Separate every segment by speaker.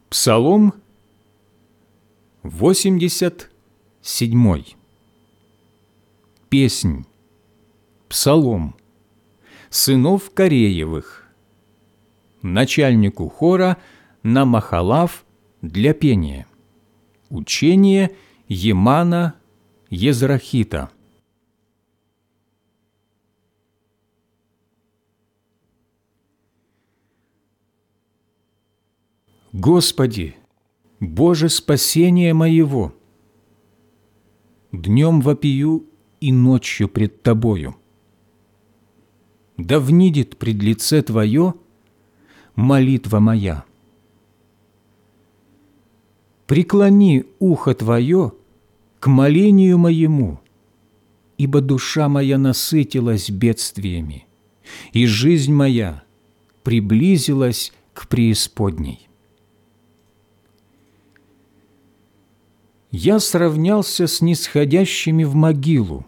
Speaker 1: Псалом 87. Песнь, псалом сынов Кореевых, начальнику хора на Махалав для пения. Учение Емана Езрахита. Господи, Боже спасения моего, днем вопию и ночью пред Тобою. Да внидит пред лице Твое молитва моя. Преклони ухо Твое к молению моему, ибо душа моя насытилась бедствиями, и жизнь моя приблизилась к преисподней. Я сравнялся с нисходящими в могилу.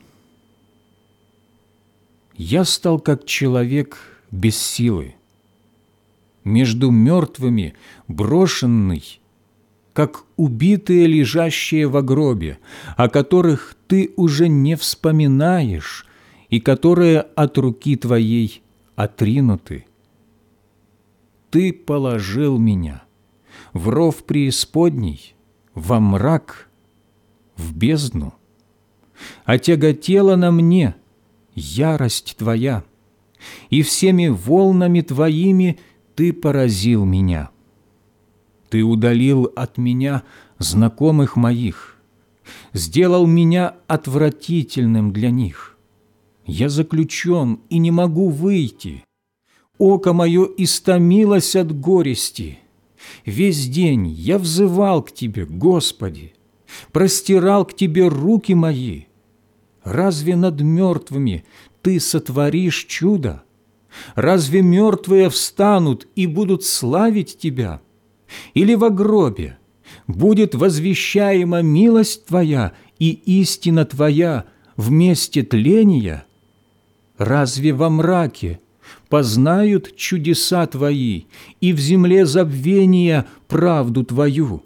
Speaker 1: Я стал как человек без силы, между мертвыми брошенный, как убитые, лежащие во гробе, о которых Ты уже не вспоминаешь и которые от руки Твоей отринуты. Ты положил меня в ров преисподней, во мрак, в бездну. Отяготела на мне ярость Твоя, и всеми волнами Твоими Ты поразил меня. Ты удалил от меня знакомых моих, сделал меня отвратительным для них. Я заключен и не могу выйти. Око мое истомилось от горести. Весь день я взывал к Тебе, Господи, простирал к Тебе руки мои. Разве над мертвыми Ты сотворишь чудо? Разве мертвые встанут и будут славить Тебя? Или во гробе будет возвещаема милость Твоя и истина Твоя в месте тления? Разве во мраке познают чудеса Твои и в земле забвения правду Твою?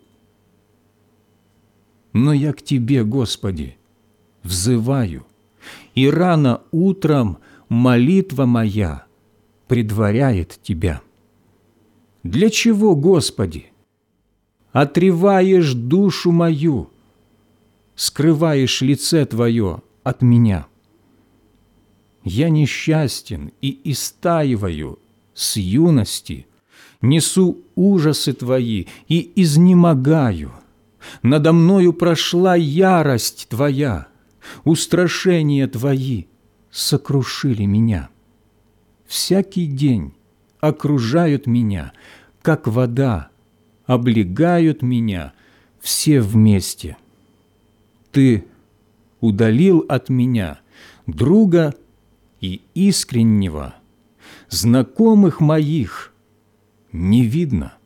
Speaker 1: Но я к Тебе, Господи, взываю, и рано утром молитва моя предваряет Тебя. Для чего, Господи, отреваешь душу мою, скрываешь лице Твое от меня? Я несчастен и истаиваю с юности, несу ужасы Твои и изнемогаю. Надо мною прошла ярость Твоя, устрашения Твои сокрушили меня. Всякий день окружают меня, как вода, облегают меня все вместе. Ты удалил от меня друга и искреннего, знакомых моих не видно.